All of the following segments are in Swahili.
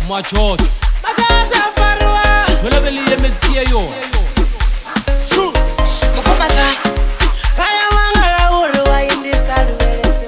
Machocho Makaza farwa Thola bele ye metsikia yo Shu Mukomaza Kaya mangala uri wa indisa lubelezi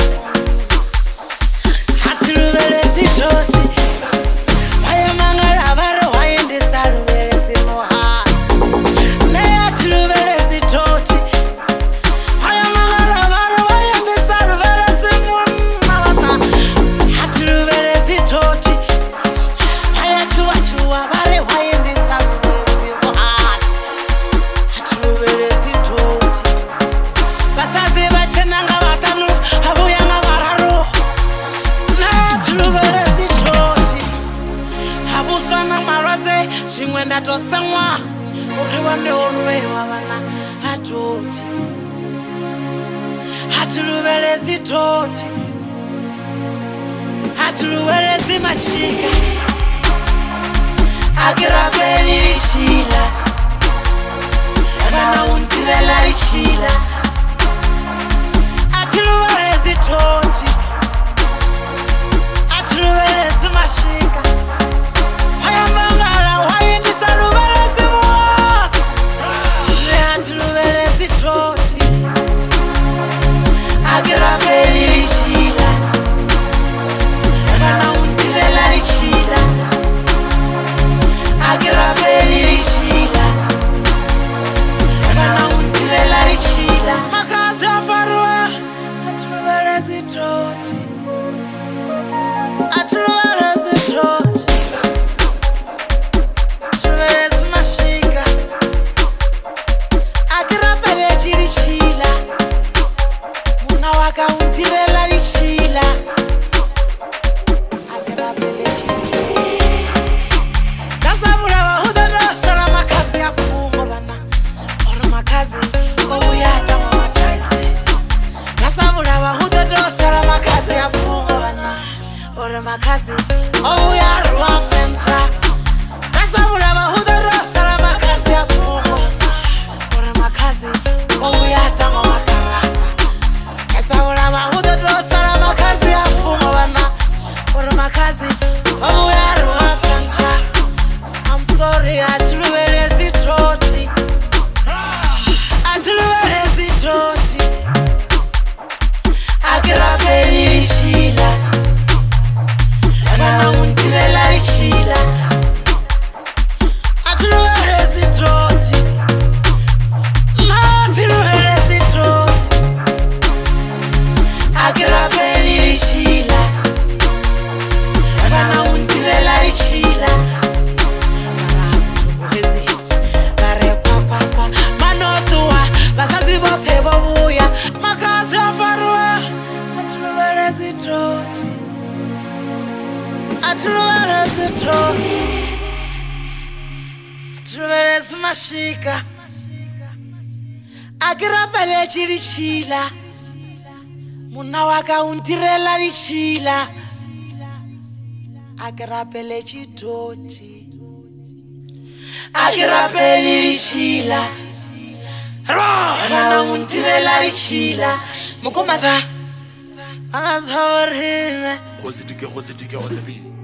Hati lubelezi toti Kaya mangala baro wa indisa lubelezi moha Ne hati lubelezi toti Kaya mangala baro wa indisa lubelezi moha Hati lubelezi toti Kaya chua chua bare wa indisa lubelezi moha Hati lubelezi toti Basazi bachena nga batanu Abuya nga bararu Na hati lubelezi toti Abuswa na maraze Shingwenda tosangwa Uriwa ne urwe wabana Hatoti Hati lubelezi toti Hati lubelezi machika Agira beli lishila Yana untirela lishila Hati lubelezi toti Hati lubelezi machika Haya mangala wayindisa lubelezi mwasa Hati lubelezi toti Agira beli lishila Yana untirela lishila Agira beli lishila Yana untirela lishila Makazi afarwa Hati lubelezi toti Hati lubelezi toti Hati lubelezi mashika Agira beli lishila Muna waka untirela lishila Agira beli Kasabula wahuda dosara makazi ya kumo bana Ora makazi Kobuyata mama taisi Kasabula wahuda dosara makazi ya kumo bana Ora makazi Obuyaru wa fenta Kasabula wahuda dosara makazi ya kumo bana Ora makazi Kobuyata mama karata Kasabula wahuda dosara makazi ya kumo bana Ora makazi Obuyaru wa fenta I'm sorry, atulubelezi toti Atulubelezi toti Agira beli lishila Yana untirela lishila Atulubelezi toti Atulubelezi toti Agira beli lishila Yana untirela lishila Basazi bote bobuya Makazi afarwa Atulubelezi toti Atulubelezi toti Atulubelezi mashika Agira beli lishila Muna waka untirela lishila Agira beli toti Agira beli lishila Yana untirela lishila Mukomaza Azhawarina Khositike on the beat.